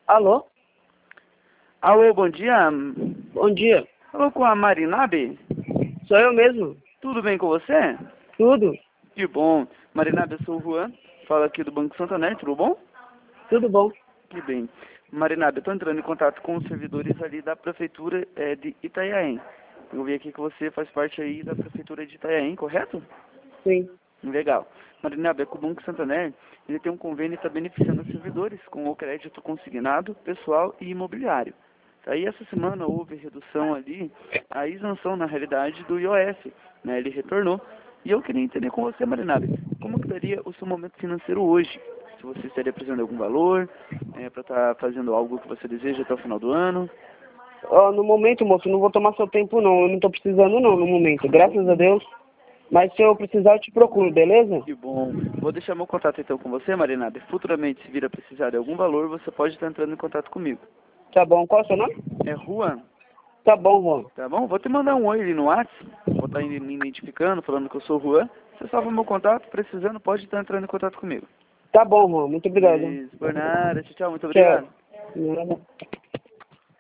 Alô? Alô, bom dia. Bom dia. Falou com a Marinabe? Sou eu mesmo. Tudo bem com você? Tudo? Que bom. Marinabe, eu sou o Juan. Falo aqui do Banco Santander, tudo bom? Tudo bom. Que bem. Marinabe, eu estou entrando em contato com os servidores ali da Prefeitura de Itanhaém. Eu vi aqui que você faz parte aí da Prefeitura de Itanhaém, correto? Sim. Legal. Marinabe, é que o Banco Santander ele tem um convênio e está beneficiando os servidores com o crédito consignado, pessoal e imobiliário. Aí essa semana houve redução ali, a isenção na realidade do IOF, né? Ele retornou. E eu queria entender com você, Marinabe, como que estaria o seu momento financeiro hoje? Se você estaria precisando de algum valor, para estar fazendo algo que você deseja até o final do ano. Ó, no momento, moço, não vou tomar seu tempo não. Eu não tô precisando não no momento. Graças a Deus. Mas se eu precisar, eu te procuro, beleza? Que bom. Vou deixar meu contato então com você, Marinabe. Futuramente, se vir a precisar de algum valor, você pode estar entrando em contato comigo. Tá bom. Qual é o seu nome? É Juan, Tá bom, Juan. tá bom? Vou te mandar um oi ali no WhatsApp. Vou estar me identificando, falando que eu sou o Juan. Você salva meu contato, precisando, pode estar entrando em contato comigo. Tá bom, Juan. Muito obrigado. Isso, por nada. Tchau, tchau. Muito Tchau. obrigado. Nada.